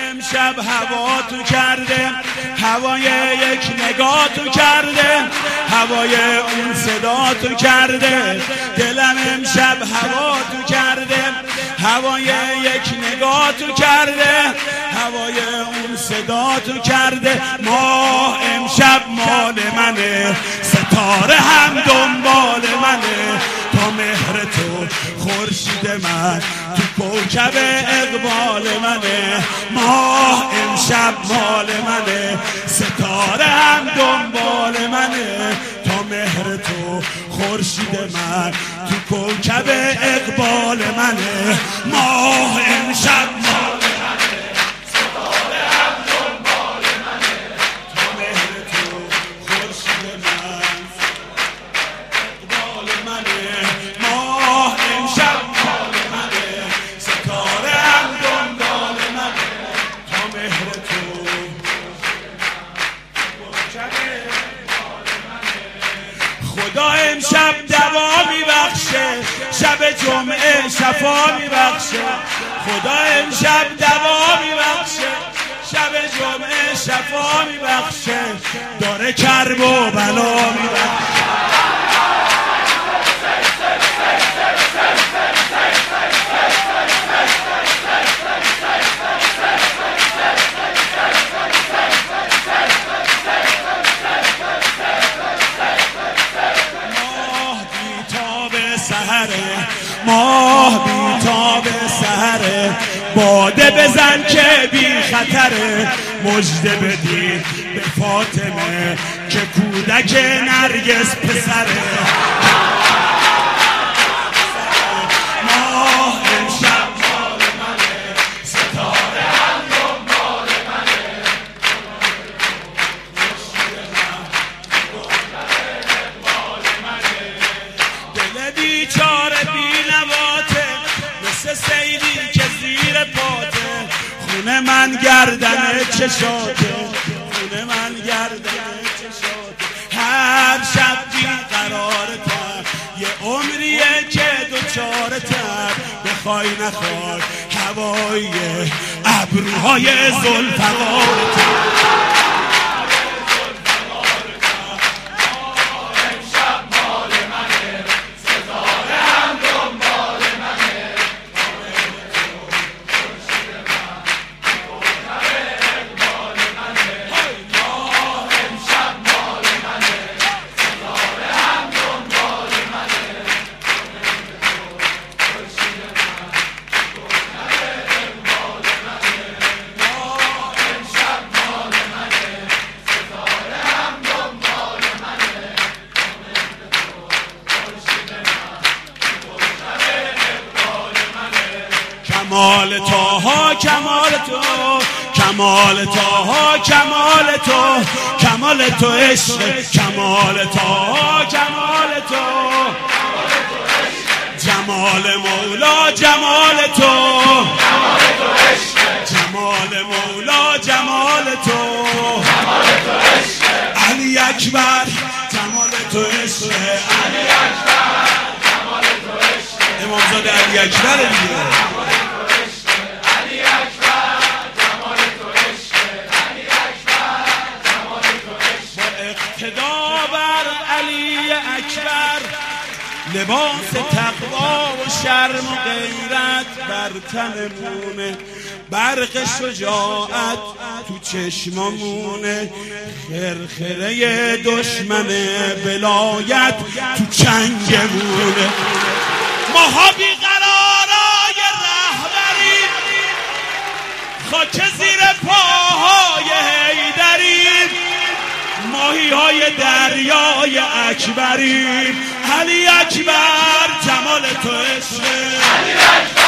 امشب هوا تو کرده، هوای یک نگاه تو کرده، هوای اون صدا تو کرده. دلم امشب هوا تو کرده، هوای یک نگاه تو کرده، هوای اون صدا تو کرده. ماه امشب مال منه، ستاره هم دنبال منه. تا مهر تو خورشید من تو کوکب اقبال منه. ماه امشب مال منه، ستاره هم دنبال منه. تا مهر تو خورشید من تو کوکب اقبال منه. ماه امشب مال منه، ستاره هم دنبال منه. تا مهر تو خورشید من اقبال منه. ماه امشب مال منه، ستاره هم دنبال منه. تا مهر تو کوکب اقبال منه. خدا امشب دوا میبخشه، شب جمعه شفا میبخشه. خدا امشب دوا میبخشه، شب جمعه شفا میبخشه. داره کرب و بلا میبخشه. ماه بی‌تاب سحره، باده بزن که بی خطره. مژده بدید به فاطمه که کودک نرگس پسره. ماه امشب مال منه، ستاره هم دنبال منه. دل بیچاره مثل سیلی که زیر پاته. خونه من گردن چشاته، خونه من گردن چشاته. هر شب بیقرارتم، یه عمریه که دوچارتم. بخوای نخوای هوای ابروهای ذوالفقارتم. کمال توها کمال تو، کمال توها کمال تو، کمال تو عشق. کمال توها کمال تو، جمال مولا جمال تو، جمال مولا جمال تو. علی اکبر جمال تو عشق، علی اکبر جمال تو عشق. امامزاده علی اکبر دیگه. اقتدا بر علی اکبر، لباس تقوا و شرم و غیرت بر تنمونه. برق شجاعت تو چشممونه. خرخره دشمن ولایت تو چنگمونه. ماها بیقرارای رهبری، خاک زیر پاهای حیدری. ماهی های دریای اکبری. علی اکبر جمال تو عشق، علی اکبر